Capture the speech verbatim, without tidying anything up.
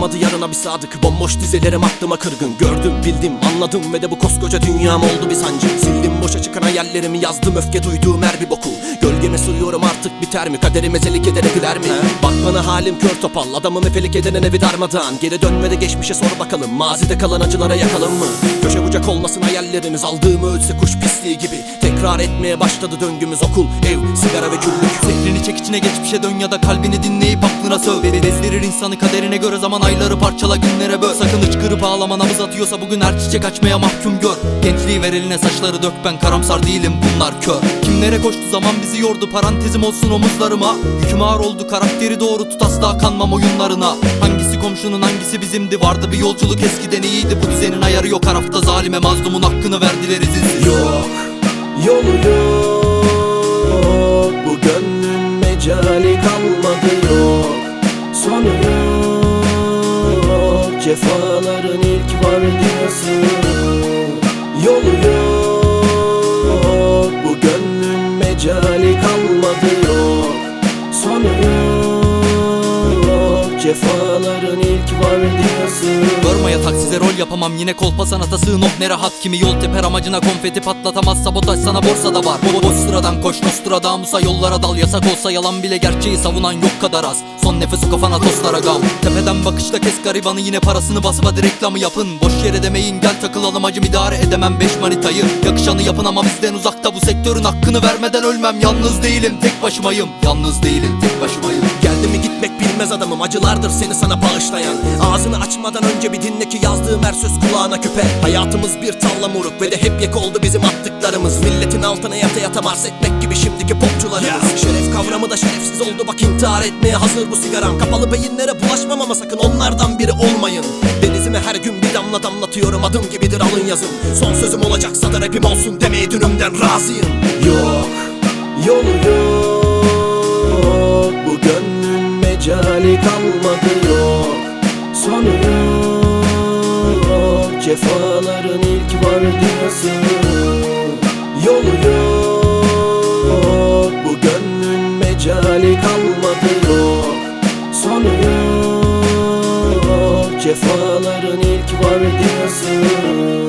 kalmadı yarına bir sadık. Bomboş dizelerim aklıma kırgın. Gördüm, bildim, anladım ve de bu koskoca dünyam oldu bir sancı. Sildim boşa çıkan hayallerimi, yazdım öfke duyduğum her bir boku. Gölgeme sığıyorum artık, biter mi? Kaderime zelik edene güler mi? He? Bak bana halim kör topal, adamım efelik edenen evi darmadan. Geri dönme de geçmişe sor bakalım, mazide kalan acılara yakalım mı? Köşe bucak olmasın hayalleriniz, aldığımı ölse kuş pisliği gibi. Tekrar etmeye başladı döngümüz, okul, ev, sigara ve küllük. Zehrini çek içine, geçmişe dön ya da kalbini dinleyip aklına söv. Bezdirir insanı kaderine göre, zaman ayları parçala, günlere böl. Sakın hıçkırıp ağlama, nabız atıyorsa bugün her çiçek açmaya mahkum gör. Gençliği ver eline, saçları dök, ben karamsar değilim, bunlar kör. Kimlere koştu zaman bizi yordu, parantezim olsun omuzlarıma. Yüküm ağır oldu, karakteri doğru tut, asla kanmam oyunlarına. Hangisi komşunun hangisi bizimdi, vardı bir yolculuk eskiden iyiydi. Bu düzenin ayarı yok, harafta zalime mazlumun hakkını verdiler izinsiz. Yok, yolu yok, bu gönlün mecali kalmadı yok. Sonu yok, cefaların ilk vardiyası. Yolu yok, bu gönlün mecali kalmadı yok. Sonu yok, cefaların ilk vardiyası. Görmeye taksize rol yapamam, yine kolpa sanata sığın, oh ne rahat. Kimi yol teper amacına, konfeti patlatamaz, sabotaj sana borsada var. Bo boş sıradan koş, Nostradamus'a yollara dal. Yasak olsa yalan bile, gerçeği savunan yok kadar az. Son nefesi kafana tostlara gam. Tepeden bakışta kes garibanı, yine parasını basıp hadi reklamı yapın. Boş yere demeyin gel takılalım, acım idare edemem beş manitayı. Yakışanı yapın ama bizden uzakta, bu sektörün hakkını vermeden ölmem. Yalnız değilim, tek başımayım, yalnız değilim, tek başımayım. Geldi mi gitmek bilmez adamım, acılardır seni sana bağışlayan. Ağzını açmadan önce bir dinle ki yazdığım her söz kulağına küpe. Hayatımız bir tavla moruk ve de hep yek oldu bizim attıklarımız. Milletin altına yata yata mars etmek gibi şimdiki popçularımız. Yeah. Şeref kavramı da şerefsiz oldu, bak intihar etmeye hazır bu sigaram. Kapalı beyinlere bulaşmam ama sakın onlardan biri olmayın. Denizime her gün bir damla damlatıyorum, adım gibidir alın yazım. Son sözüm olacaksa da rapim olsun demeye dünümden razıyım. Yok, yolu yok, bu gönlün mecali kalmadı yok. Sonu yok, cefaların ilk vardiyası. Yolu yok, bu gönlün mecali kalmadı yok. Sonu yok, cefaların ilk vardiyası.